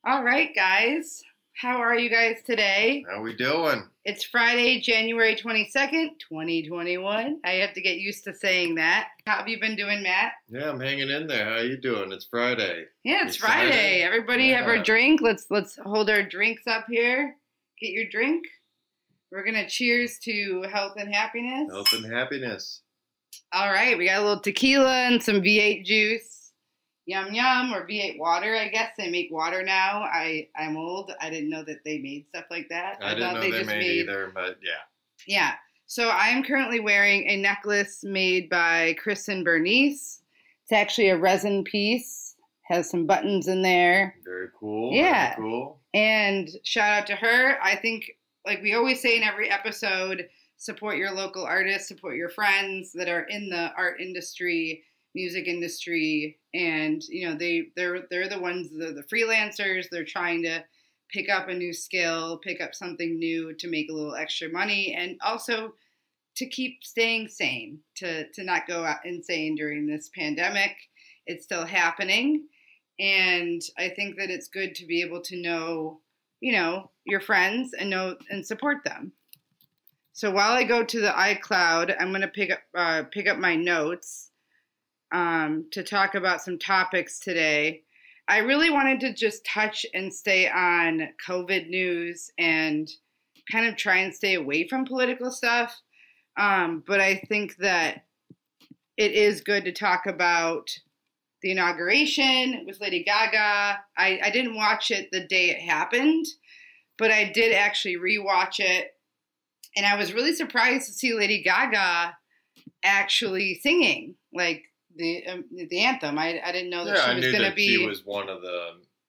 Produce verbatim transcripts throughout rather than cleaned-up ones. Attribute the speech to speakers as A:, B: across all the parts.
A: All right, guys. How are you guys today?
B: How we doing?
A: It's Friday, January twenty-second, twenty twenty-one. I have to get used to saying that. How have you been doing, Matt?
B: Yeah, I'm hanging in there. How you doing? It's Friday.
A: Yeah, it's
B: You
A: Friday.
B: excited?
A: Everybody
B: Yeah.
A: have our drink. Let's let's hold our drinks up here. Get your drink. We're going to cheers to health and happiness.
B: Health and happiness.
A: All right, we got a little tequila and some V eight juice. Yum yum, or V eight water, I guess. They make water now. I, I'm old. I didn't know that they made stuff like that.
B: I, didn't
A: thought
B: know they,
A: just
B: made,
A: made
B: either, but yeah.
A: Yeah. So I'm currently wearing a necklace made by Kristen Bernice. It's actually a resin piece. Has some buttons in there.
B: Very cool.
A: Yeah.
B: Very cool.
A: And shout out to her. I think, like we always say in every episode, support your local artists, support your friends that are in the art industry, music industry, and you know they they're they're the ones, they're the freelancers. They're trying to pick up a new skill, pick up something new to make a little extra money, and also to keep staying sane, to to not go out insane during this pandemic. It's still happening, and I think that it's good to be able to know, you know, your friends and know and support them. So while I go to the iCloud, I'm going to pick up uh, pick up my notes um, to talk about some topics today. I really wanted to just touch and stay on COVID news and kind of try and stay away from political stuff. Um, but I think that it is good to talk about the inauguration with Lady Gaga. I, I didn't watch it the day it happened, but I did actually rewatch it. And I was really surprised to see Lady Gaga actually singing like the um, the anthem. I, I didn't know that
B: Yeah,
A: she
B: I
A: was
B: knew
A: going to
B: that
A: be.
B: she was one of the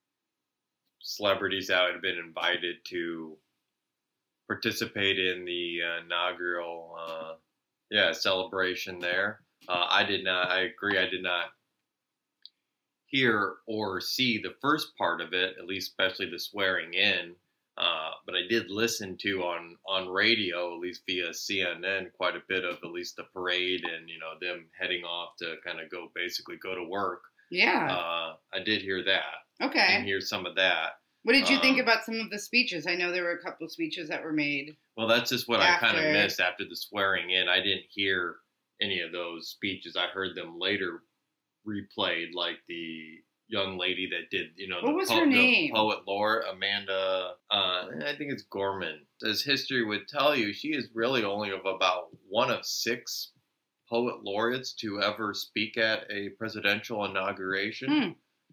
B: celebrities that had been invited to participate in the uh, inaugural, uh, yeah, celebration there. Uh, I did not. I agree. I did not hear or see the first part of it, at least, especially the swearing in. Uh, but I did listen to on, on radio, at least via C N N, quite a bit of at least the parade and, you know, them heading off to kind of go, basically go to work.
A: Yeah.
B: Uh, I did hear that.
A: Okay.
B: And hear some of that.
A: What did you
B: um,
A: think about some of the speeches? I know there were a couple of speeches that were made.
B: Well, that's just what
A: after.
B: I kind of missed after the swearing in. I didn't hear any of those speeches. I heard them later replayed, like the young lady that did, you know,
A: What
B: the,
A: was
B: po-
A: her
B: the
A: name?
B: poet laureate, Amanda, uh, I think it's Gorman. As history would tell you, she is really only of about one of six poet laureates to ever speak at a presidential inauguration.
A: Hmm.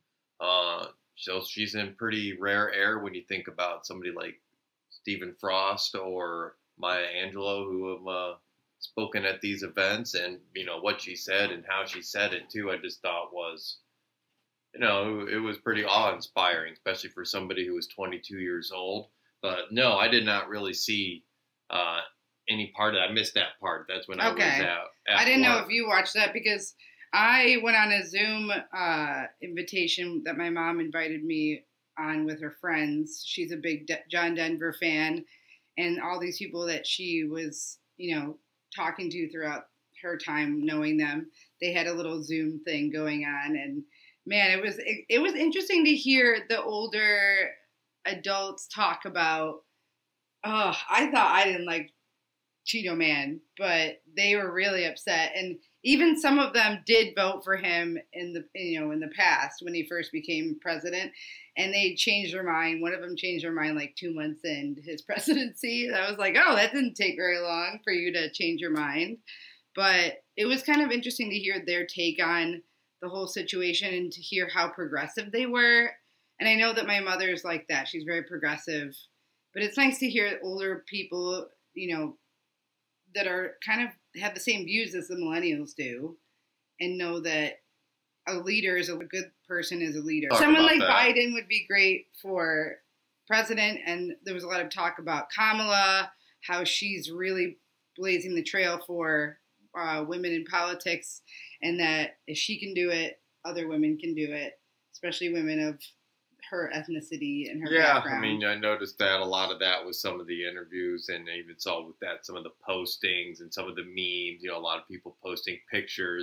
B: Uh, so she's in pretty rare air when you think about somebody like Stephen Frost or Maya Angelou, who have uh, spoken at these events, and, you know, what she said and how she said it too, I just thought was, you know, it was pretty awe-inspiring, especially for somebody who was twenty-two years old. But no, I did not really see uh, any part of that. I missed that part. That's when I
A: Okay.
B: was out. At
A: I didn't know
B: work.
A: if you watched that because I went on a Zoom uh, invitation that my mom invited me on with her friends. She's a big De- John Denver fan, and all these people that she was, you know, talking to throughout her time knowing them, they had a little Zoom thing going on, and man, it was it, it was interesting to hear the older adults talk about. Oh, I thought I didn't like Cheeto Man, but they were really upset, and even some of them did vote for him in the you know in the past when he first became president, and they changed their mind. One of them changed their mind like two months into his presidency. I was like, oh, that didn't take very long for you to change your mind, but it was kind of interesting to hear their take on the whole situation and to hear how progressive they were. And I know that my mother's like that. She's very progressive. But it's nice to hear older people, you know, that are kind of have the same views as the millennials do and know that a leader is a good person is a leader.
B: Talk
A: Someone
B: about
A: like
B: that.
A: Biden would be great for president. And there was a lot of talk about Kamala, how she's really blazing the trail for uh, women in politics, and that if she can do it, other women can do it, especially women of her ethnicity and her
B: Yeah,
A: background.
B: I mean, I noticed that a lot of that was some of the interviews, and I even saw with that some of the postings and some of the memes. You know, a lot of people posting pictures,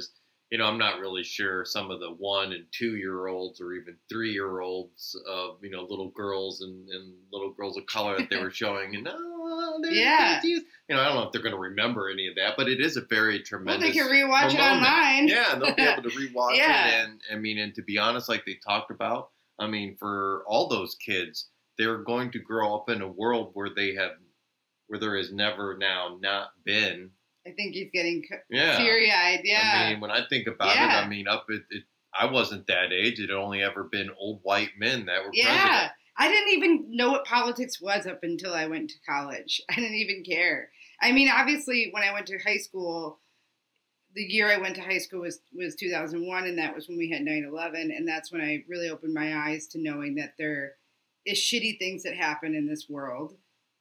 B: you know, I'm not really sure some of the one and two year olds or even three year olds of, you know, little girls and, and little girls of color that they were showing. And oh, they're
A: yeah.
B: confused. You know, I don't know if they're going to remember any of that, but it is a very tremendous.
A: Well, they can rewatch it
B: moment.
A: online.
B: Yeah, they'll be able to rewatch
A: yeah.
B: it. And I mean, and to be honest, like they talked about, I mean, for all those kids, they're going to grow up in a world where they have, where there has never now not been.
A: I think he's getting
B: yeah.
A: teary-eyed. Yeah.
B: I mean, when I think about
A: yeah.
B: it, I mean, up at it, I wasn't that age. It had only ever been old white men that were
A: yeah.
B: president.
A: I didn't even know what politics was up until I went to college. I didn't even care. I mean, obviously, when I went to high school, the year I went to high school was, was two thousand one, and that was when we had nine eleven, and that's when I really opened my eyes to knowing that there is shitty things that happen in this world.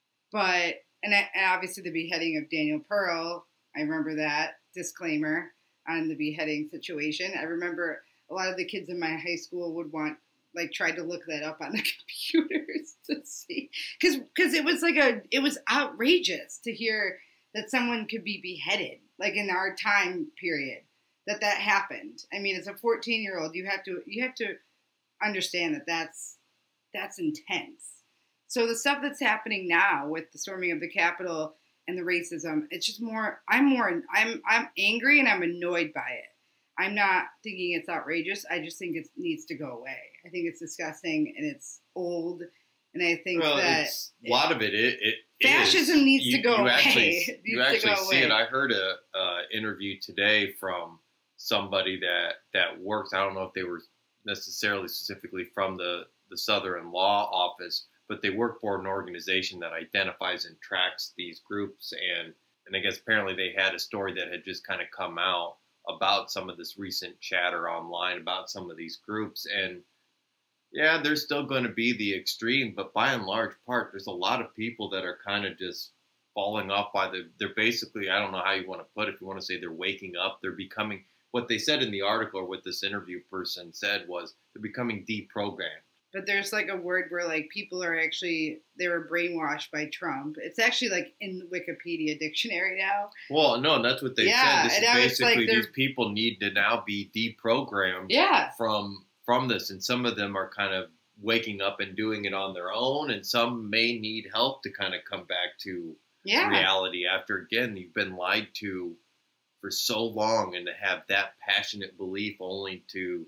A: But, and, I, and obviously the beheading of Daniel Pearl, I remember that disclaimer on the beheading situation. I remember a lot of the kids in my high school would want, like, tried to look that up on the computers to see, because because it was like a, it was outrageous to hear that someone could be beheaded, like in our time period, that that happened. I mean, as a fourteen year old, you have to you have to understand that that's that's intense. So the stuff that's happening now with the storming of the Capitol and the racism, it's just more, I'm more, I'm I'm angry and I'm annoyed by it. I'm not thinking it's outrageous. I just think it needs to go away. I think it's disgusting and it's old. And I think
B: well,
A: that
B: it's, a lot of it, it, it
A: fascism
B: is,
A: needs
B: you,
A: to go
B: you
A: away.
B: Actually,
A: it
B: you
A: needs
B: actually
A: to go
B: see
A: away.
B: it. I heard a uh, interview today from somebody that, that works. I don't know if they were necessarily specifically from the, the Southern Law Office, but they work for an organization that identifies and tracks these groups. And, and I guess apparently they had a story that had just kind of come out about some of this recent chatter online about some of these groups. And yeah, there's still going to be the extreme, but by and large part, there's a lot of people that are kind of just falling off by the, they're basically, I don't know how you want to put it, if you want to say they're waking up, they're becoming, what they said in the article or what this interview person said was they're becoming deprogrammed.
A: But there's like a word where like people are actually, they were brainwashed by Trump. It's actually like in the Wikipedia dictionary now.
B: Well, no, that's what they
A: yeah,
B: said. This
A: and
B: is
A: I was
B: basically
A: like,
B: these people need to now be deprogrammed
A: yeah.
B: from from this. And some of them are kind of waking up and doing it on their own. And some may need help to kind of come back to
A: yeah.
B: reality after, again, you've been lied to for so long, and to have that passionate belief only to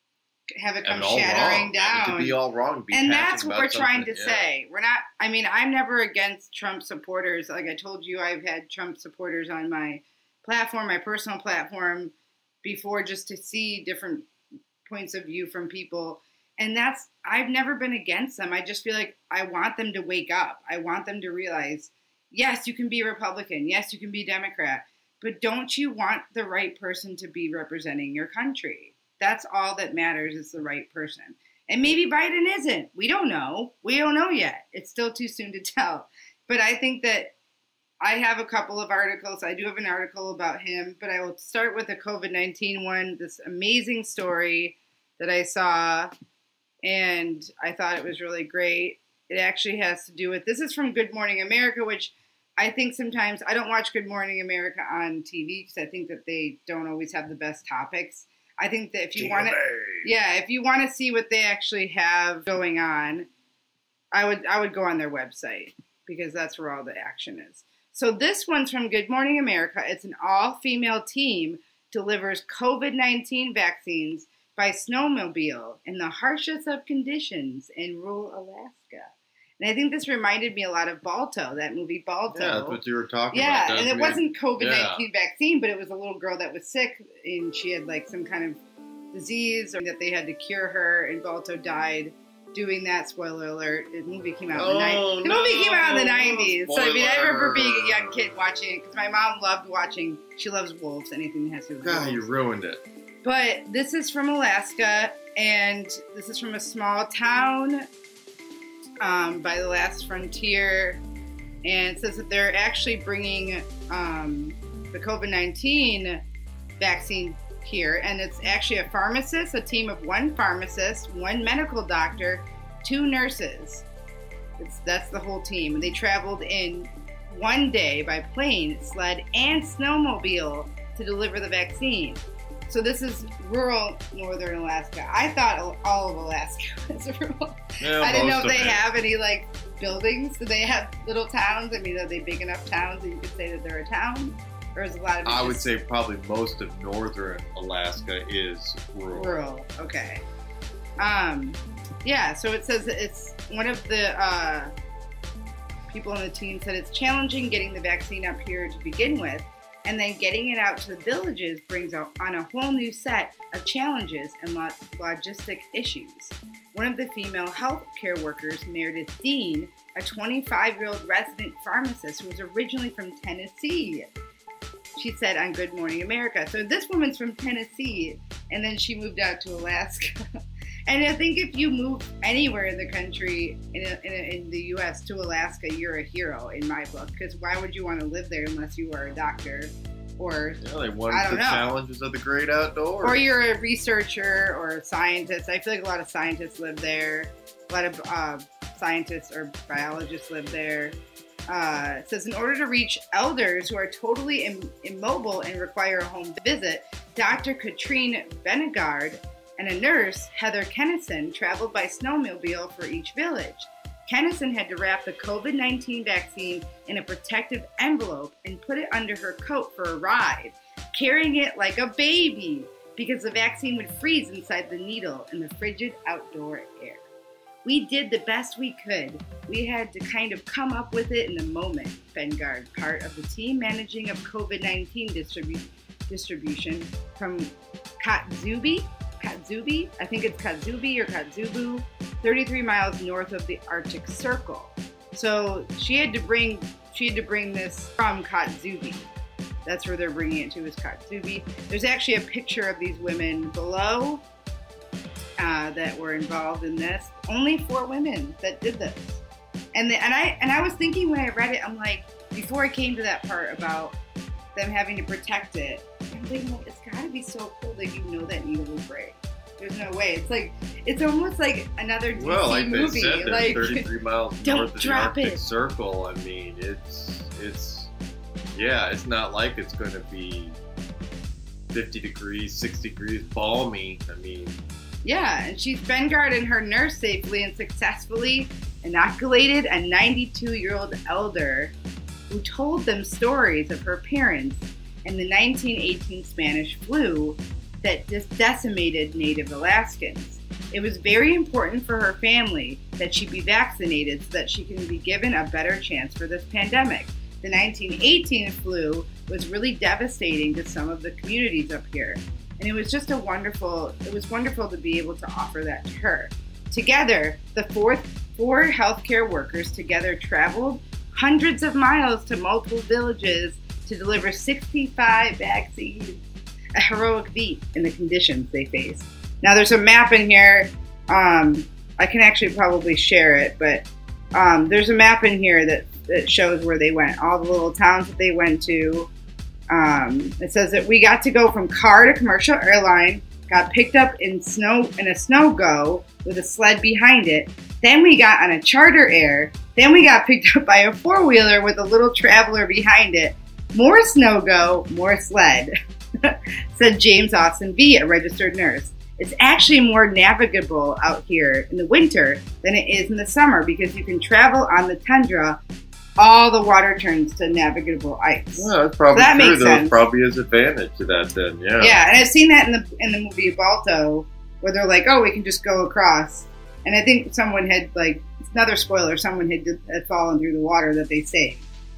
A: have it come
B: all
A: shattering
B: wrong.
A: down.
B: To be all wrong. Be
A: and that's what we're trying to
B: yeah.
A: say. We're not, I mean, I'm never against Trump supporters. Like I told you, I've had Trump supporters on my platform, my personal platform before, just to see different points of view from people. And that's, I've never been against them. I just feel like I want them to wake up. I want them to realize, yes, you can be a Republican. Yes, you can be a Democrat. But don't you want the right person to be representing your country? That's all that matters, is the right person. And maybe Biden isn't. We don't know. We don't know yet. It's still too soon to tell. But I think that I have a couple of articles. I do have an article about him, but I will start with the COVID nineteen one, this amazing story that I saw, and I thought it was really great. It actually has to do with, this is from Good Morning America, which I think sometimes, I don't watch Good Morning America on T V because I think that they don't always have the best topics. I think that if you want to, yeah, if you want to see what they actually have going on, I would I would go on their website because that's where all the action is. So this one's from Good Morning America. It's an all-female team delivers COVID nineteen vaccines by snowmobile in the harshest of conditions in rural Alaska. And I think this reminded me a lot of Balto, that movie Balto.
B: Yeah, that's what you were talking
A: yeah,
B: about.
A: Yeah, and it
B: mean,
A: wasn't COVID nineteen
B: yeah.
A: vaccine, but it was a little girl that was sick, and she had like some kind of disease, or that they had to cure her, and Balto died doing that. Spoiler alert, the movie came out in the
B: oh,
A: nineties. The
B: no.
A: movie came out in the nineties. So I mean, I remember being a young
B: Spoiler.
A: kid watching it, because my mom loved watching, she loves wolves, anything that has to do with
B: God,
A: wolves.
B: you ruined it.
A: But this is from Alaska, and this is from a small town um, by the last frontier, and it says that they're actually bringing um, the COVID nineteen vaccine here, and it's actually a pharmacist, a team of one pharmacist, one medical doctor, two nurses. It's, that's the whole team. And they traveled in one day by plane, sled, and snowmobile to deliver the vaccine. so this is rural northern Alaska. I thought all of Alaska was rural.
B: Yeah,
A: I didn't know if
B: most
A: they
B: of it.
A: have any like buildings. Do they have little towns? I mean, are they big enough towns that you could say that they're a town? Or is a lot of it
B: I would
A: just
B: say probably most of northern Alaska is rural.
A: rural? Okay. Um, yeah, so it says that it's one of the uh, people on the team said it's challenging getting the vaccine up here to begin with, and then getting it out to the villages brings on a whole new set of challenges and lo- logistic issues. One of the female health care workers, Meredith Dean, a twenty-five-year-old resident pharmacist who was originally from Tennessee, she said on Good Morning America. So this woman's from Tennessee, and then she moved out to Alaska. And I think if you move anywhere in the country, in, a, in, a, in the U S to Alaska, you're a hero in my book. Because why would you want to live there unless you are a doctor or
B: Yeah, they
A: I
B: wanted
A: don't
B: the
A: know.
B: challenges of the great outdoors.
A: or you're a researcher or a scientist. I feel like a lot of scientists live there. A lot of uh, scientists or biologists live there. Uh, it says in order to reach elders who are totally Im- immobile and require a home visit, Doctor Katrine Benegard and a nurse, Heather Kennison, traveled by snowmobile for each village. Kennison had to wrap the covid nineteen vaccine in a protective envelope and put it under her coat for a ride, carrying it like a baby because the vaccine would freeze inside the needle in the frigid outdoor air. We did the best we could. We had to kind of come up with it in the moment, Bengard, part of the team managing of covid nineteen distribu- distribution from Katzubi, Katzubi, I think it's Katzubi or Katzubu, thirty-three miles north of the Arctic Circle. So she had to bring she had to bring this from Katzubi. That's where they're bringing it to, is Katzubi. There's actually a picture of these women below uh, that were involved in this. Only four women that did this. And the, and I and I was thinking when I read it, I'm like, before I came to that part about them having to protect it, I'm thinking, well, it's got to be so cool that you know that needle will break. There's no way. It's like it's almost like another D C
B: well, like
A: movie.
B: they said, they're
A: like,
B: thirty-three miles
A: don't
B: north of the
A: drop
B: Arctic
A: it.
B: Circle. I mean, it's it's yeah, it's not like it's going to be fifty degrees, sixty degrees, balmy. I mean,
A: yeah, and she's Bengard and her nurse safely and successfully inoculated a ninety-two-year-old elder who told them stories of her parents and the nineteen eighteen Spanish flu that just decimated Native Alaskans. It was very important for her family that she be vaccinated so that she can be given a better chance for this pandemic. The nineteen eighteen flu was really devastating to some of the communities up here. And it was just a wonderful, it was wonderful to be able to offer that to her. Together, the four, four healthcare workers together traveled hundreds of miles to multiple villages to deliver sixty-five vaccines, a heroic feat in the conditions they faced. Now there's a map in here. Um, I can actually probably share it, but um, there's a map in here that, that shows where they went, all the little towns that they went to. Um, it says that we got to go from car to commercial airline, got picked up in snow in a snow go with a sled behind it. Then we got on a charter air. Then we got picked up by a four-wheeler with a little traveler behind it. More snow go, more sled, said James Austin V, a registered nurse. It's actually more navigable out here in the winter than it is in the summer because you can travel on the tundra. All the water turns to navigable ice.
B: well, that's probably
A: So that
B: true.
A: makes
B: There's
A: sense.
B: probably is advantage to that then. Yeah.
A: Yeah, and I've seen that in the in the movie Balto, where they're like, "Oh, we can just go across." And I think someone had like another spoiler. Someone had, had fallen through the water that they saved,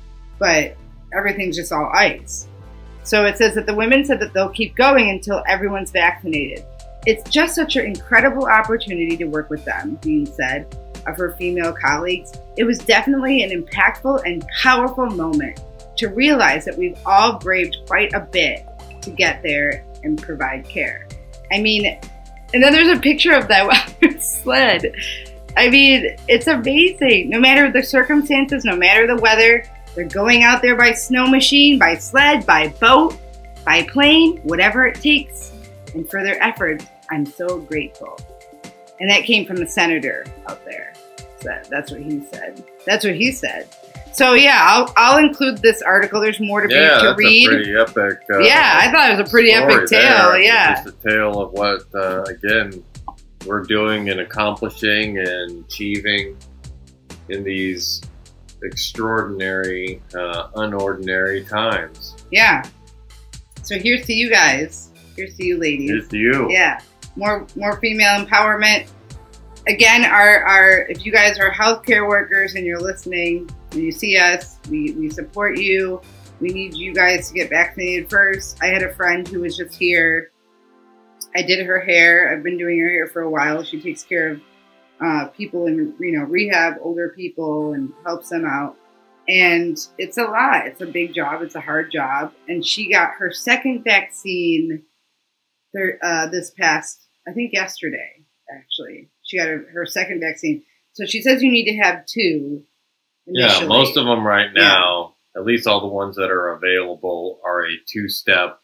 A: but everything's just all ice. So it says that the women said that they'll keep going until everyone's vaccinated. It's just such an incredible opportunity to work with them, Dean said of her female colleagues. It was definitely an impactful and powerful moment to realize that we've all braved quite a bit to get there and provide care. I mean, and then there's a picture of that sled. I mean, it's amazing. No matter the circumstances, no matter the weather, they're going out there by snow machine, by sled, by boat, by plane, whatever it takes. And for their efforts, I'm so grateful. And that came from the senator out there. So that's what he said. That's what he said. So yeah, I'll I'll include this article. There's more to,
B: yeah,
A: be, to
B: that's
A: read.
B: a pretty epic. Uh,
A: yeah, I thought it was a pretty epic tale.
B: There. I mean,
A: yeah,
B: just a tale of what uh, again we're doing and accomplishing and achieving in these extraordinary, uh, unordinary times.
A: Yeah. So here's to you guys. Here's to you, ladies.
B: Here's to you.
A: Yeah. More more female empowerment. Again, our, our if you guys are healthcare workers and you're listening and you see us, we, we support you. We need you guys to get vaccinated first. I had a friend who was just here. I did her hair. I've been doing her hair for a while. She takes care of uh, people in you know rehab, older people, and helps them out. And it's a lot. It's a big job. It's a hard job. And she got her second vaccine there, uh, this past, I think yesterday, actually. She got her, her second vaccine. So she says you need to have two initially.
B: Yeah, most of them right now, yeah. At least all the ones that are available, are a two-step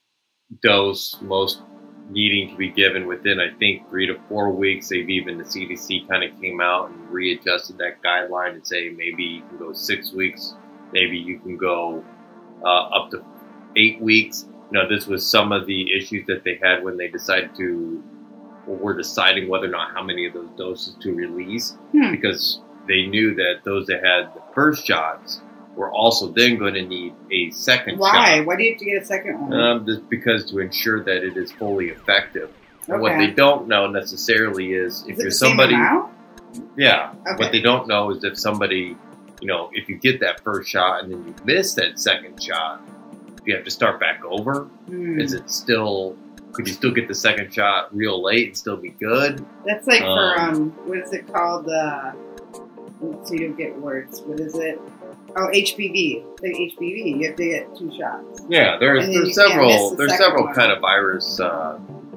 B: dose, most needing to be given within, I think, three to four weeks. They've even, the C D C kind of came out and readjusted that guideline and say maybe you can go six weeks, maybe you can go uh, up to eight weeks. You know, this was some of the issues that they had when they decided to, or were deciding whether or not how many of those doses to release,
A: hmm.
B: because they knew that those that had the first shots were also then going to need a second
A: Why?
B: shot.
A: Why? Why do you have to get a second one?
B: Um, just because to ensure that it is fully effective. And
A: okay.
B: what they don't know necessarily is if
A: is
B: you're
A: it
B: somebody,
A: the same amount?
B: yeah.
A: Okay.
B: What they don't know is if somebody, you know, if you get that first shot and then you miss that second shot, if you have to start back over,
A: Hmm.
B: is it still? Could you still get the second shot real late and still be good?
A: That's like
B: Um,
A: for um, what is it called? Uh, so you don't get words. What is it? Oh, H P V. Like H P V, you have to get two shots.
B: Yeah, there's
A: And then
B: there's
A: you can't miss
B: several
A: the
B: there's
A: second
B: several
A: one.
B: kind of virus uh,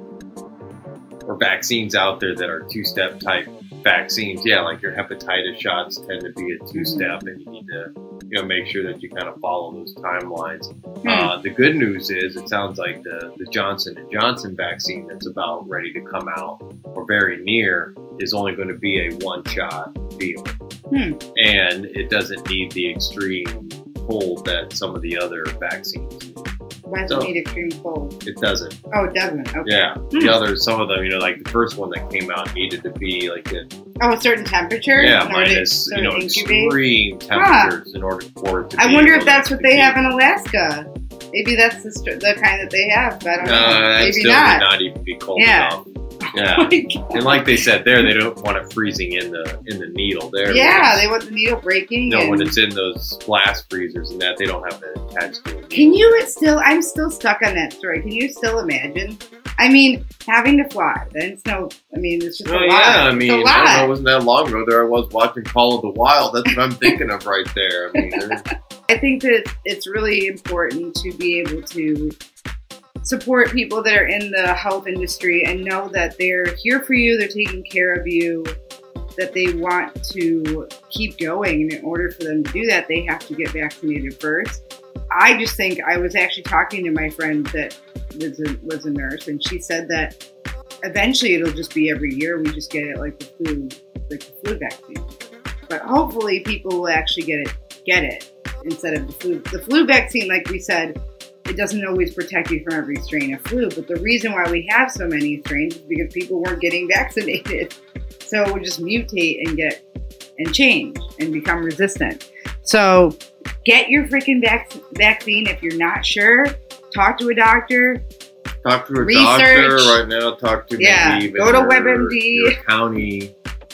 B: or vaccines out there that are two-step type vaccines. Yeah, like your hepatitis shots tend to be a two-step,
A: Mm-hmm.
B: and you need to you know make sure that you kind of follow those timelines.
A: Hmm.
B: Uh, the good news is it sounds like the the Johnson and Johnson vaccine that's about ready to come out or very near is only going to be a one-shot deal,
A: Hmm.
B: and it doesn't need the extreme hold that some of the other vaccines.
A: Why does
B: So-
A: it need extreme cold?
B: It doesn't.
A: Oh, it doesn't. Okay.
B: Yeah,
A: Hmm.
B: the others, some of them, you know, like the first one that came out needed to be like a
A: Oh, a certain temperature?
B: yeah
A: in order to-
B: minus
A: so
B: you know
A: to incubate?
B: extreme temperatures in order for it to.
A: I
B: be
A: wonder
B: able
A: if that's
B: to
A: what they have
B: compete.
A: in Alaska. Maybe that's the, str- the kind that they have. I don't
B: No,
A: know.
B: that'd
A: Maybe
B: still
A: not.
B: not even be cold
A: Yeah.
B: enough. Yeah,
A: Oh my God.
B: and like they said there, they don't want it freezing in the in the needle there.
A: Yeah,
B: because,
A: they want the needle breaking.
B: you know,
A: and
B: when it's in those glass freezers and that, they don't have to attach to it.
A: Can you still? I'm still stuck on that story. Can you still imagine? I mean, having to fly. Then it's no. I mean, it's just
B: Oh
A: a lot.
B: yeah, I
A: It's
B: mean,
A: a
B: I
A: lot.
B: don't know, it wasn't that long ago. There I was watching Call of the Wild. That's what I'm thinking of right there. I mean, there's-
A: I think that it's really important to be able to support people that are in the health industry and know that they're here for you, they're taking care of you, that they want to keep going. And in order for them to do that, they have to get vaccinated first. I just think I was actually talking to my friend that was a, was a nurse, and she said that eventually it'll just be every year. We just get it like the flu, like the flu vaccine. But hopefully people will actually get it, get it instead of the flu. The flu vaccine, like we said, it doesn't always protect you from every strain of flu. But the reason why we have so many strains is because people weren't getting vaccinated. So it would just mutate and get and change and become resistant. So get your freaking vac- vaccine if you're not sure. Talk to a doctor.
B: Talk to a
A: Research.
B: doctor right now. Talk to
A: Yeah,
B: maybe even
A: go to
B: your,
A: WebMD.
B: your county,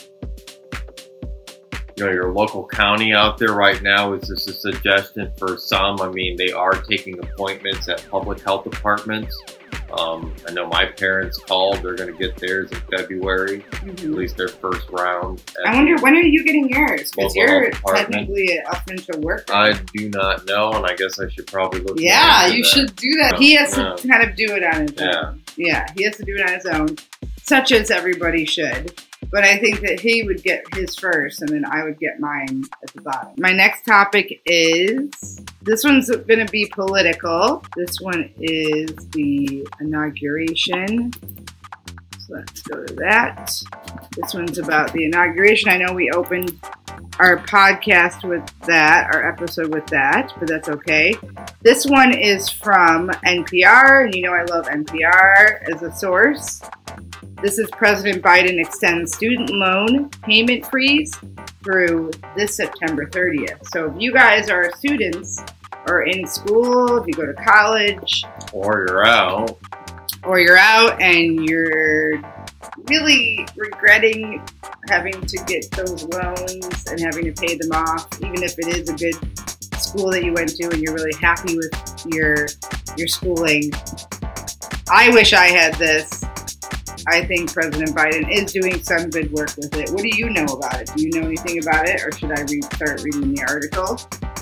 B: you know, your local county out there right now. Is this a suggestion for some? I mean, they are taking appointments at public health departments. Um, I know my parents called. They're going to get theirs in February, at
A: Mhm.
B: least their first round.
A: I wonder, when are you getting yours? Because
B: Local
A: you're
B: health department.
A: technically an essential worker.
B: I do not know, and I guess I should probably look. more
A: Yeah,
B: into
A: you
B: that.
A: should do that.
B: Yeah,
A: He has
B: yeah.
A: to kind of do it on his
B: Yeah.
A: own. Yeah, he has to do it on his own, such as everybody should. But I think that he would get his first, and then I would get mine at the bottom. My next topic is, this one's going to be political. This one is the inauguration. So let's go to that. This one's about the inauguration. I know we opened our podcast with that, our episode with that, but that's okay. This one is from N P R, and you know I love N P R as a source. This is President Biden extends student loan payment freeze through this September thirtieth. So if you guys are students or in school, if you go to college,
B: or you're out,
A: or you're out and you're really regretting having to get those loans and having to pay them off, even if it is a good school that you went to and you're really happy with your your schooling. I wish I had this. I think President Biden is doing some good work with it. What do you know about it? Do you know anything about it, or should I read, start reading the article?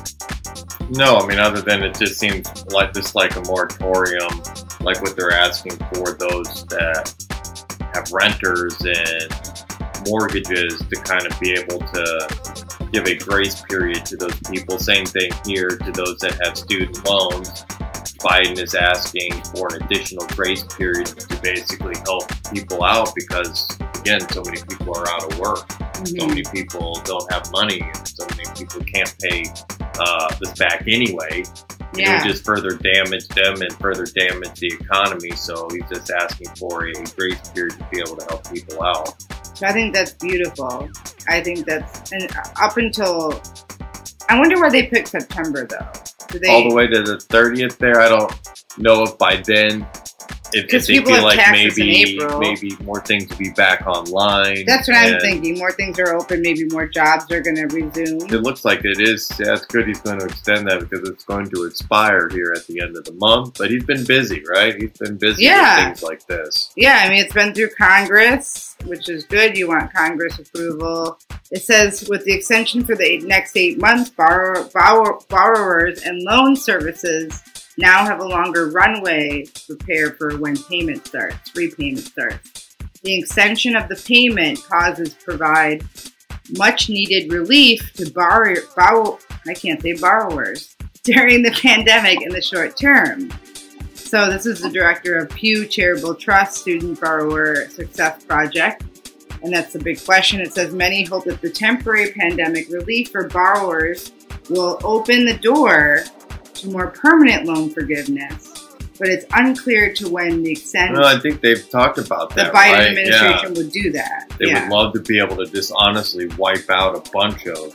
B: No, I mean, other than it just seems like this like a moratorium, like what they're asking for those that have renters and mortgages to kind of be able to give a grace period to those people. Same thing here to those that have student loans. Biden is asking for an additional grace period to basically help people out because, again, so many people are out of work. Mm-hmm. So many people don't have money, and so many people can't pay uh, this back anyway. Yeah. It would just further damage them and further damage the economy. So he's just asking for a grace period to be able to help people out.
A: So I think that's beautiful. I think that's, and up until, I wonder why they picked September though. Do they,
B: all the way to the thirtieth there. I don't know if by then, if, if they feel like maybe maybe more things will be back online.
A: That's what I'm thinking. More things are open. Maybe more jobs are going to resume.
B: It looks like it is. Yeah, it's good he's going to extend that because it's going to expire here at the end of the month. But he's been busy, right? He's been busy yeah. with things like this.
A: Yeah, I mean, it's been through Congress, which is good. You want Congress approval. It says with the extension for the eight, next eight months, borrower, borrower, borrowers and loan services now have a longer runway to prepare for when payment starts, repayment starts. The extension of the payment causes provide much needed relief to borrow, borrow, I can't say borrowers during the pandemic in the short term. So this is the director of Pew Charitable Trust Student Borrower Success Project. And that's the big question. It says many hope that the temporary pandemic relief for borrowers will open the door to more permanent loan forgiveness, but it's unclear to when the extent.
B: No, I think they've talked about that.
A: The Biden
B: right?
A: administration
B: yeah.
A: would do that.
B: They
A: yeah.
B: would love to be able to just honestly wipe out a bunch of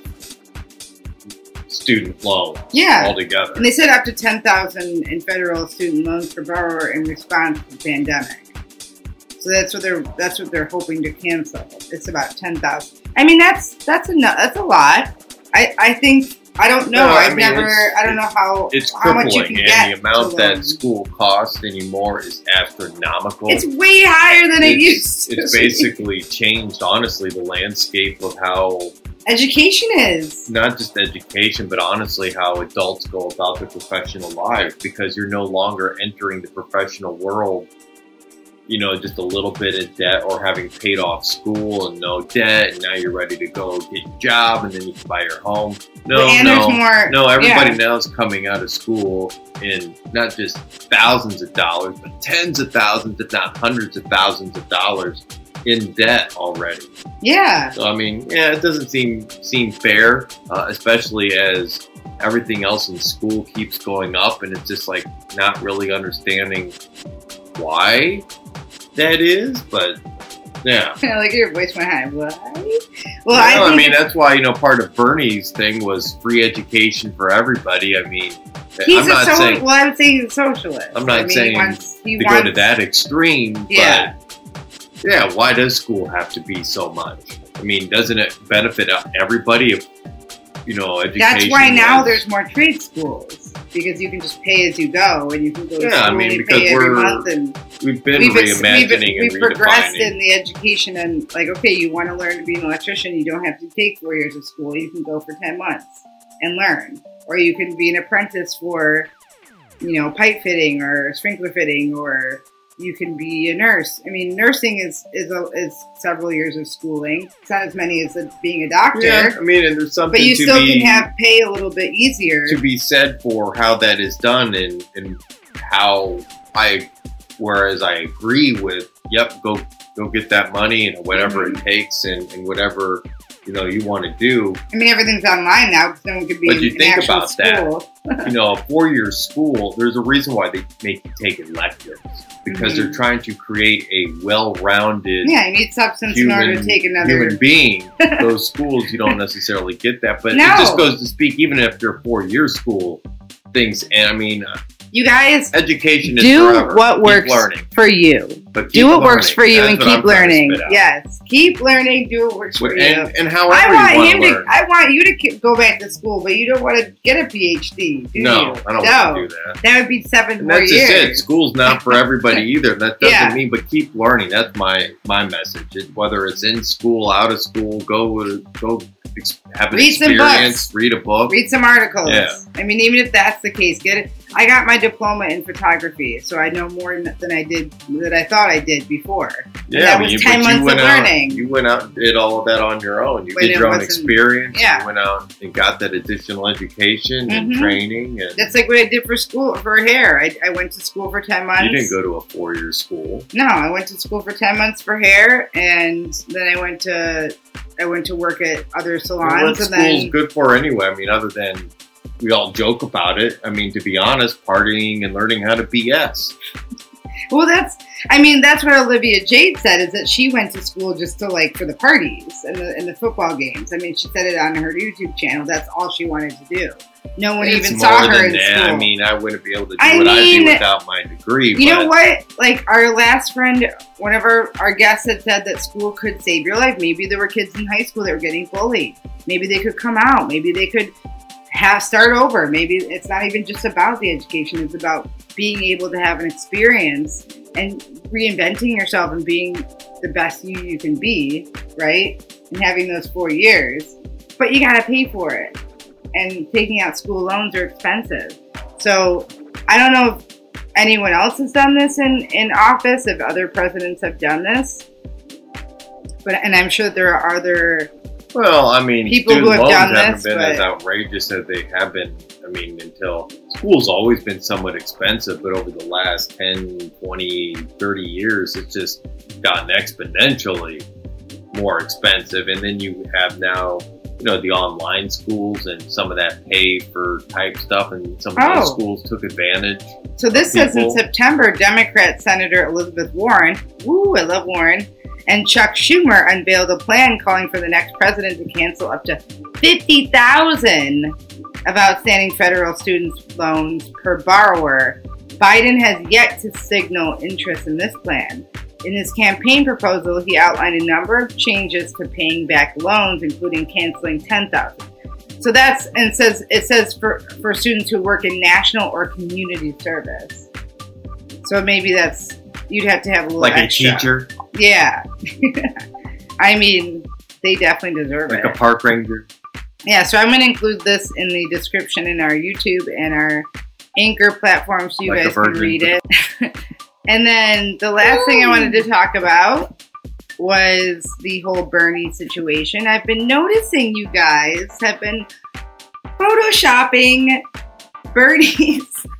B: student loans
A: yeah.
B: altogether.
A: And they said up to ten thousand in federal student loans per borrower in response to the pandemic. So that's what they're that's what they're hoping to cancel. It's about ten thousand. I mean, that's that's enough. That's a lot. I I think. I don't know. No, I've I mean, never. I don't know how.
B: It's
A: how much you can
B: and
A: get.
B: The amount that school costs anymore is astronomical.
A: It's way higher than
B: it's,
A: it used to.
B: It's basically changed, honestly, the landscape of how
A: education is.
B: Not just education, but honestly, how adults go about their professional lives, because you're no longer entering the professional world, you know, just a little bit of debt or having paid off school and no debt, and now you're ready to go get your job and then you can buy your home. No,
A: and
B: no,
A: more,
B: no. Everybody
A: yeah.
B: now is coming out of school in not just thousands of dollars, but tens of thousands, if not hundreds of thousands of dollars in debt already.
A: Yeah.
B: So I mean, yeah, it doesn't seem seem fair, uh, especially as everything else in school keeps going up, and it's just like not really understanding why that is, but yeah.
A: Like your voice went high. Why?
B: Well, I, know, I mean, that's why, you know, part of Bernie's thing was free education for everybody. I mean,
A: he's
B: I'm not
A: so,
B: saying.
A: Well, I would say he's a socialist.
B: I'm not
A: I mean,
B: saying
A: he wants, he
B: to
A: wants,
B: go to that extreme,
A: yeah.
B: but yeah, why does school have to be so much? I mean, doesn't it benefit everybody if, you know, education?
A: That's why now
B: was,
A: there's more trade schools, because you can just pay as you go, and you can go to
B: yeah,
A: school
B: I mean,
A: and
B: because
A: pay
B: we're,
A: every month. And
B: we've been
A: we've,
B: reimagining
A: we've,
B: and
A: we've progressed
B: redefining.
A: in the education, and like, okay, you want to learn to be an electrician, you don't have to take four years of school. You can go for ten months and learn, or you can be an apprentice for, you know, pipe fitting or sprinkler fitting, or you can be a nurse. I mean, nursing is is, a, is several years of schooling. It's not as many as a, being a doctor.
B: Yeah, I mean, and there's something
A: but you
B: to
A: still
B: be,
A: can have pay a little bit easier
B: to be said for how that is done, and and how I, whereas I agree with, yep, go go get that money and whatever
A: mm-hmm.
B: it takes, and, and whatever you know you want to do.
A: I mean, everything's online now because no one could be
B: But
A: in
B: you
A: an
B: think
A: actual
B: about
A: school.
B: that. You know, a four-year school. There's a reason why they make you take electives because
A: Mhm.
B: they're trying to create a well-rounded.
A: Yeah, you need substance
B: Human,
A: in order to take another.
B: human being. Those schools, you don't necessarily get that, but
A: No.
B: it just goes to speak. Even if they're four-year school things, and I mean, uh,
A: You guys
B: education is
A: do
B: forever.
A: what
B: Keep
A: works
B: learning,
A: for you.
B: but
A: Do
B: keep
A: what works
B: learning.
A: for you
B: That's
A: and
B: what I'm
A: keep
B: trying to
A: learning.
B: spit out.
A: Yes, keep learning. Do what works for
B: and,
A: you.
B: and however
A: I want
B: you want
A: him
B: to
A: to.
B: learn.
A: I want you to ke- go back to school, but you don't want to get a P H D, do
B: no,
A: you?
B: I don't
A: no.
B: want to do that.
A: That would be seven
B: And
A: more
B: that's
A: years.
B: just it. School's not for everybody either. That doesn't
A: Yeah.
B: mean, but keep learning. That's my my message. It, whether it's in school, out of school, go go ex- have an
A: Read some
B: experience,
A: books.
B: read a book.
A: Read some articles.
B: Yeah.
A: I mean, even if that's the case, get it. I got my diploma in photography, so I know more than than I did that I thought I did before.
B: Yeah,
A: that
B: but
A: was
B: you,
A: ten
B: but
A: months
B: you went
A: of
B: out,
A: learning.
B: You went out and did all of that on your own. You
A: When
B: did
A: it
B: your own
A: wasn't-
B: experience.
A: yeah.
B: You went out and got that additional education and
A: Mhm.
B: training. And
A: That's like what I did for school for hair. I, I went to school for ten months.
B: you didn't go to a four-year school.
A: No, I went to school for ten months for hair, and then I went to I went to work at other
B: What
A: salons, and
B: school's
A: then
B: good for anyway? I mean, other than we all joke about it. I mean, to be honest, partying and learning how to B S.
A: well, that's I mean that's what Olivia Jade said is that she went to school just to like for the parties and the and the football games. I mean, she said it on her YouTube channel. That's all she wanted to do. No one
B: It's
A: even
B: more
A: saw her
B: than
A: in
B: that.
A: school.
B: I mean, I wouldn't be able to do
A: I
B: what I
A: mean,
B: do without my degree.
A: You
B: but
A: know what? Like our last friend, one of our, our guests had said that school could save your life. Maybe there were kids in high school that were getting bullied. Maybe they could come out. Maybe they could have start over. Maybe it's not even just about the education. It's about being able to have an experience and reinventing yourself and being the best you you can be, right? And having those four years. But you got to pay for it. And taking out school loans are expensive. So I don't know if anyone else has done this in, in office, if other presidents have done this. But and I'm sure there are other
B: Well, I mean,
A: People who
B: student
A: have
B: loans
A: done
B: haven't
A: this,
B: been
A: but-
B: as outrageous as they have been. I mean, until school's always been somewhat expensive, but over the last ten, twenty, thirty years, it's just gotten exponentially more expensive. And then you have now, you know, the online schools and some of that pay for type stuff, and some of those
A: Oh.
B: schools took advantage.
A: So this says in
B: people.
A: September, Democrat Senator Elizabeth Warren, ooh, I love Warren, and Chuck Schumer unveiled a plan calling for the next president to cancel up to fifty thousand of outstanding federal student loans per borrower. Biden has yet to signal interest in this plan. In his campaign proposal, he outlined a number of changes to paying back loans, including canceling ten thousand. So that's and it says it says for, for students who work in national or community service. So maybe that's you'd have to have a little
B: Like
A: extra.
B: a teacher,
A: Yeah. I mean, they definitely deserve
B: like
A: it.
B: a park ranger.
A: Yeah, so I'm going to include this in the description in our YouTube and our Anchor platform so you
B: Like a
A: guys can
B: virgin.
A: read it. And then the last thing I wanted to talk about was the whole Bernie situation. I've been noticing you guys have been photoshopping Bernie's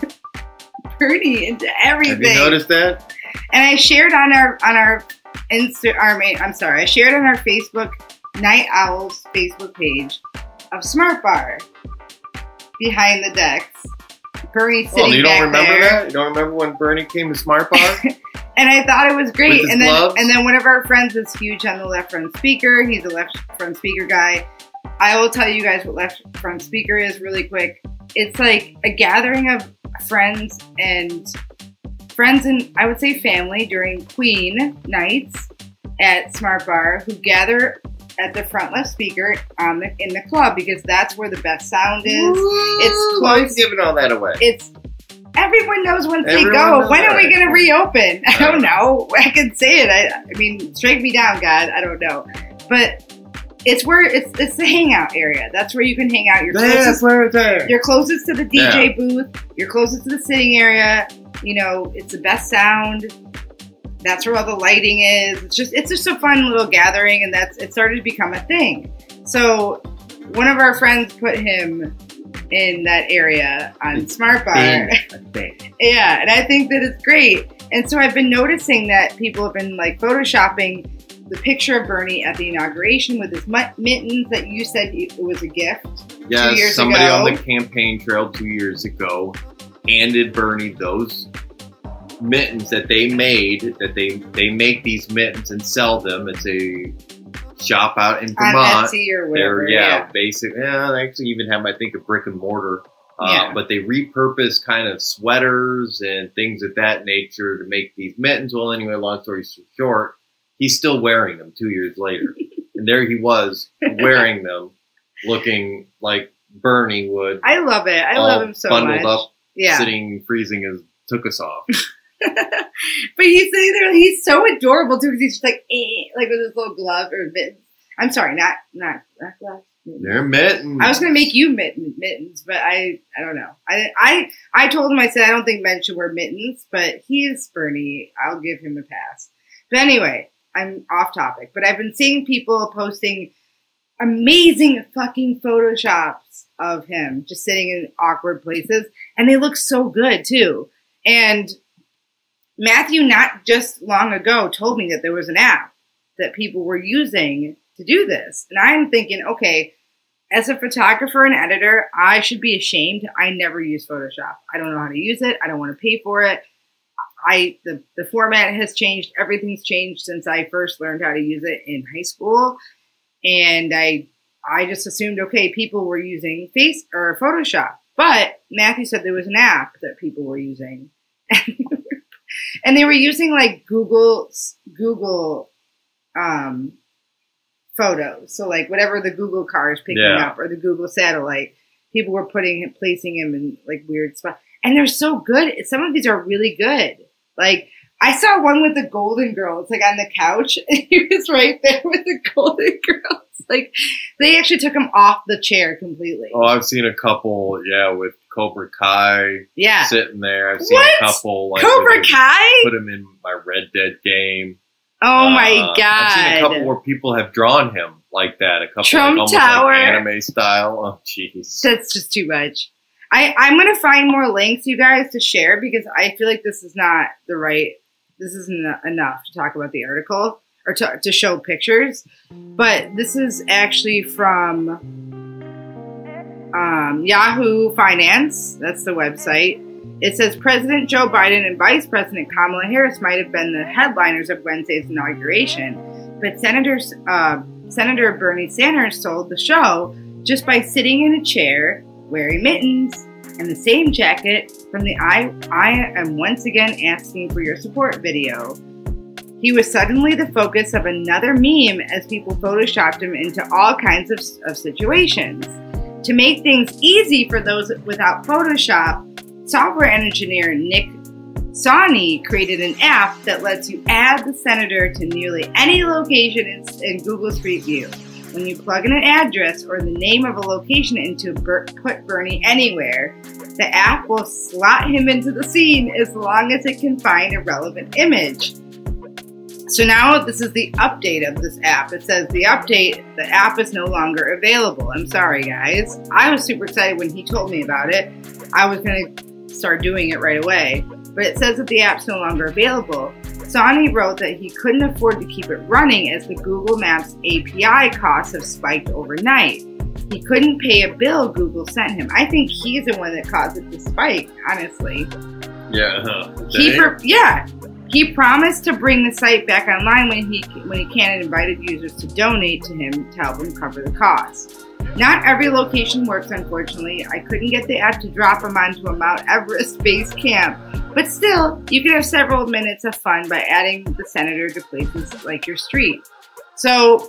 A: Bernie into everything.
B: Have you noticed that?
A: And I shared on our on our Insta, our main, I'm sorry, I shared on our Facebook Night Owls Facebook page of Smart Bar behind the decks. Bernie sitting
B: Well, you don't
A: back
B: remember
A: there.
B: that? You don't remember when Bernie came to Smart Bar?
A: And I thought it was great.
B: With his
A: and then
B: gloves?
A: and then one of our friends is huge on the Left Front Speaker. He's a Left Front Speaker guy. I will tell you guys what Left Front Speaker is really quick. It's like a gathering of friends and friends and I would say family during Queen nights at Smart Bar who gather at the front left speaker on the in the club because that's where the best sound is. It's
B: Why are you
A: close.
B: giving all that away?
A: It's everyone knows once they
B: Everyone
A: go.
B: knows
A: When are we
B: that.
A: going to reopen? I don't
B: Uh.
A: know. I can say it. I, I mean, strike me down, God. I don't know, but it's where it's it's the hangout area. That's where you can hang out. You're
B: That's
A: closest.
B: where it's at.
A: You're closest to the D J booth. You're closest to the sitting area. You know, it's the best sound. That's where all the lighting is. It's just it's just a fun little gathering, and that's it started to become a thing. So one of our friends put him in that area on Smart Bar.
B: Bing, bing.
A: Yeah, and I think that it's great. And so I've been noticing that people have been like photoshopping the picture of Bernie at the inauguration with his mittens that you said it was a gift.
B: Yes,
A: two years
B: somebody
A: ago.
B: on the campaign trail two years ago handed Bernie those mittens that they made. That they they make these mittens and sell them. It's a shop out in Vermont.
A: On Etsy or whatever.
B: They're, yeah,
A: yeah,
B: basic. Yeah, they actually even have, I think, a brick and mortar. Uh,
A: Yeah.
B: But they repurpose kind of sweaters and things of that nature to make these mittens. Well, anyway, long story short, he's still wearing them two years later. And there he was wearing them, looking like Bernie would.
A: I love it. I
B: all
A: love him so
B: bundled
A: much.
B: up,
A: yeah.
B: sitting, freezing his took us off.
A: But he's sitting there, he's so adorable too, because he's just like, eh, like with his little glove or mittens. I'm sorry, not not not gloves.
B: They're mittens.
A: I was gonna make you mitten, mittens, but I I don't know. I I I told him, I said I don't think men should wear mittens, but he is Bernie. I'll give him a pass. But anyway, I'm off topic. But I've been seeing people posting amazing fucking photoshops of him just sitting in awkward places, and they look so good too. And Matthew, not just long ago, told me that there was an app that people were using to do this. And I'm thinking, okay, as a photographer and editor, I should be ashamed. I never use Photoshop. I don't know how to use it. I don't want to pay for it. I the, the format has changed. Everything's changed since I first learned how to use it in high school. And I I just assumed, okay, people were using Face or Photoshop. But Matthew said there was an app that people were using. And they were using like Google Google um, photos. So like whatever the Google car is picking
B: Yeah.
A: up or the Google satellite, people were putting him, placing him in like weird spots. And they're so good. Some of these are really good. Like I saw one with the Golden Girls, like on the couch, and he was right there with the Golden Girls. Like they actually took him off the chair completely.
B: Oh, I've seen a couple, yeah, with Cobra Kai
A: Yeah.
B: sitting there. I've seen
A: What?
B: a couple. Like,
A: Cobra
B: with-
A: Kai?
B: Put him in my Red Dead game.
A: Oh my
B: Uh,
A: god!
B: I've seen a couple where people have drawn him like that. A couple
A: Trump
B: like, almost
A: Tower.
B: like anime style. Oh, jeez.
A: That's just too much. I, I'm going to find more links, you guys, to share because I feel like this is not the right, this isn't enough to talk about the article or to, to show pictures. But this is actually from um, Yahoo Finance. That's the website. It says President Joe Biden and Vice President Kamala Harris might have been the headliners of Wednesday's inauguration, but Senators, uh, Senator Bernie Sanders sold the show just by sitting in a chair, wearing mittens, and the same jacket from the I, I Am Once Again Asking for Your Support video. He was suddenly the focus of another meme as people photoshopped him into all kinds of, of situations. To make things easy for those without Photoshop, software engineer Nick Sawney created an app that lets you add the senator to nearly any location in, in Google Street View. When you plug in an address or the name of a location into Ber- Put Bernie Anywhere, the app will slot him into the scene as long as it can find a relevant image. So now this is the update of this app. It says the update, the app is no longer available. I'm sorry, guys. I was super excited when he told me about it. I was going to start doing it right away. But it says that the app's no longer available. Sawney wrote that he couldn't afford to keep it running as the Google Maps A P I costs have spiked overnight. He couldn't pay a bill Google sent him. I think he's the one that caused it to spike, honestly.
B: Yeah. Uh,
A: He pro- yeah. He promised to bring the site back online when he when he can and invited users to donate to him to help him cover the costs. Not every location works, unfortunately. I couldn't get the app to drop him onto a Mount Everest base camp. But still, you can have several minutes of fun by adding the senator to places like your street. So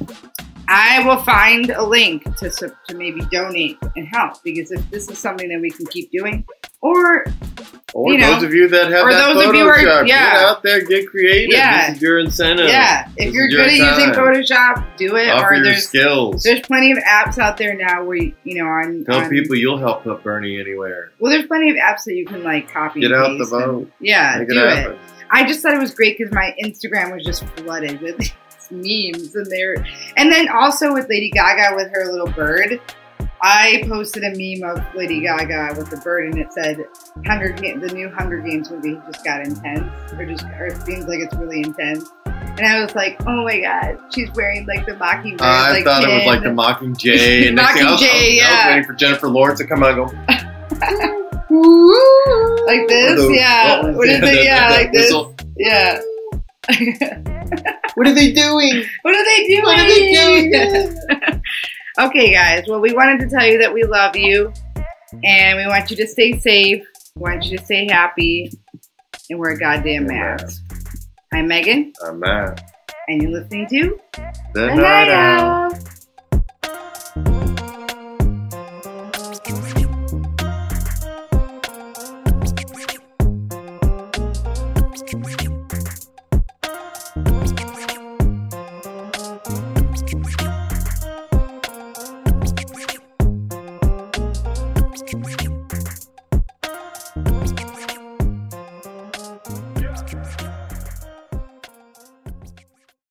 A: I will find a link to, to maybe donate and help, because if this is something that we can keep doing, or
B: Or
A: you know,
B: those of you that have
A: or
B: that
A: those of you who are-
B: Photoshop,
A: yeah.
B: get out there, get creative.
A: Yeah.
B: This is your incentive.
A: yeah, if
B: This
A: you're
B: is your
A: good at using
B: time.
A: Photoshop, do it.
B: Offer
A: or
B: your
A: there's
B: skills.
A: there's plenty of apps out there now where you, you know on
B: Tell
A: on,
B: people you'll help put Bernie anywhere.
A: well, there's plenty of apps that you can like copy.
B: Get
A: and
B: out the
A: paste and-
B: vote.
A: yeah,
B: Make
A: do
B: it
A: it.
B: happen.
A: I just thought it was great because my Instagram was just flooded with these memes, and they're and then also with Lady Gaga with her little bird. I posted a meme of Lady Gaga with the bird, and it said, "Hunger Games, the new Hunger Games movie just got intense, or just or it seems like it's really intense." And I was like, oh my god, she's wearing like the Mockingbird.
B: Uh, I
A: like,
B: thought it was
A: pin.
B: like the Mockingjay. And next thing I was, I was,
A: Mockingjay,
B: I was
A: yeah.
B: waiting for Jennifer Lawrence to come out and go.
A: Like this,
B: The-
A: yeah.
B: what was
A: What is
B: the-
A: it?
B: the-
A: Yeah,
B: the
A: like this.
B: whistle.
A: Yeah.
B: What are they doing?
A: What are they doing?
B: What are they doing?
A: Okay, guys. Well, we wanted to tell you that we love you, and we want you to stay safe. We want you to stay happy, and wear a goddamn mask. I'm Megan,
B: I'm Matt.
A: and you're listening to
B: The
A: The
B: Night
A: Night
B: Owl.
A: Owl.